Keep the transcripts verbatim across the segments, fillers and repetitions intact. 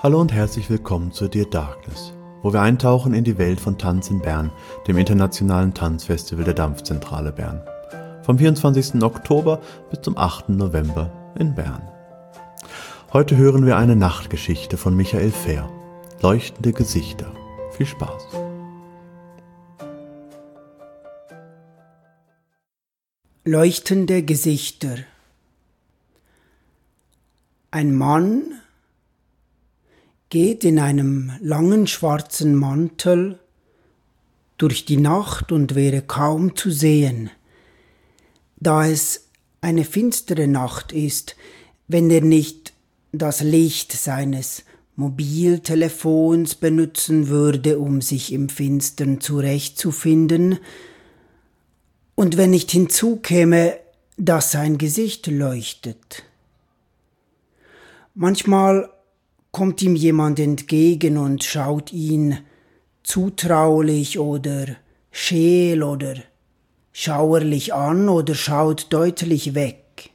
Hallo und herzlich willkommen zu Dear Darkness, wo wir eintauchen in die Welt von Tanz in Bern, dem internationalen Tanzfestival der Dampfzentrale Bern. Vom vierundzwanzigsten Oktober bis zum achten November in Bern. Heute hören wir eine Nachtgeschichte von Michael Fehr, Leuchtende Gesichter. Viel Spaß! Leuchtende Gesichter. Ein Mann geht in einem langen schwarzen Mantel durch die Nacht und wäre kaum zu sehen, da es eine finstere Nacht ist, wenn er nicht das Licht seines Mobiltelefons benutzen würde, um sich im Finstern zurechtzufinden, und wenn nicht hinzukäme, dass sein Gesicht leuchtet. Manchmal kommt ihm jemand entgegen und schaut ihn zutraulich oder scheel oder schauerlich an oder schaut deutlich weg.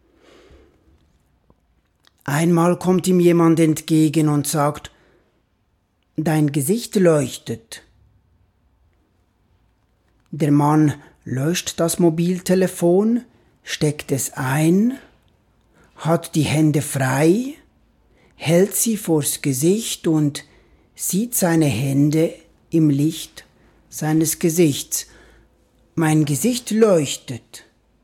Einmal kommt ihm jemand entgegen und sagt: »Dein Gesicht leuchtet.« Der Mann löscht das Mobiltelefon, steckt es ein, hat die Hände frei, hält sie vors Gesicht und sieht seine Hände im Licht seines Gesichts. Mein Gesicht leuchtet.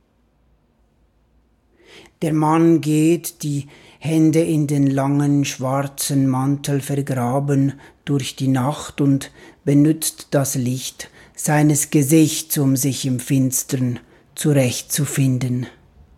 Der Mann geht, die Hände in den langen schwarzen Mantel vergraben, durch die Nacht und benutzt das Licht seines Gesichts, um sich im Finstern zurechtzufinden.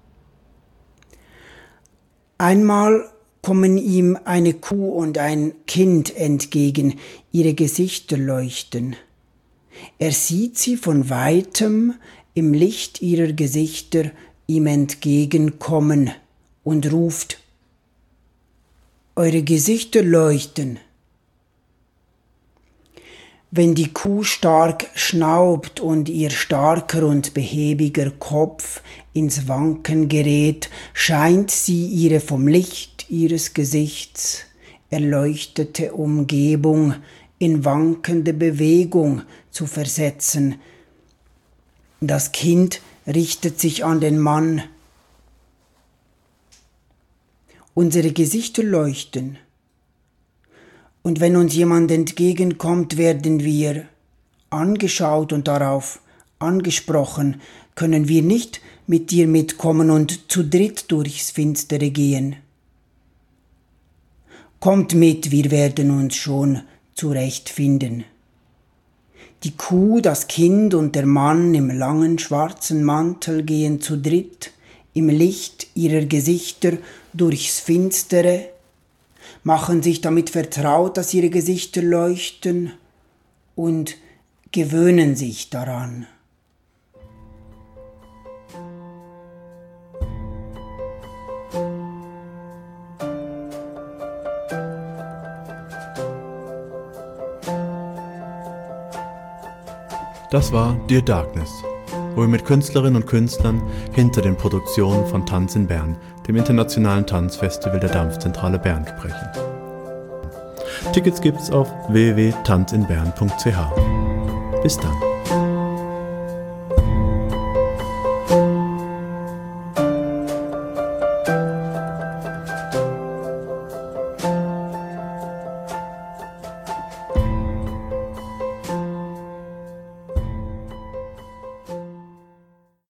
Einmal kommen ihm eine Kuh und ein Kind entgegen, ihre Gesichter leuchten. Er sieht sie von weitem im Licht ihrer Gesichter ihm entgegenkommen und ruft: »Eure Gesichter leuchten.« Wenn die Kuh stark schnaubt und ihr starker und behäbiger Kopf ins Wanken gerät, scheint sie ihre vom Licht ihres Gesichts erleuchtete Umgebung in wankende Bewegung zu versetzen. Das Kind richtet sich an den Mann. Unsere Gesichter leuchten. Und wenn uns jemand entgegenkommt, werden wir angeschaut und darauf angesprochen. Können wir nicht mit dir mitkommen und zu dritt durchs Finstere gehen? Kommt mit, wir werden uns schon zurechtfinden. Die Kuh, das Kind und der Mann im langen schwarzen Mantel gehen zu dritt im Licht ihrer Gesichter durchs Finstere, machen sich damit vertraut, dass ihre Gesichter leuchten, und gewöhnen sich daran. Das war Dear Darkness, wo wir mit Künstlerinnen und Künstlern hinter den Produktionen von Tanz in Bern, dem internationalen Tanzfestival der Dampfzentrale Bern, sprechen. Tickets gibt's auf w w w punkt tanz in bern punkt c h. Bis dann.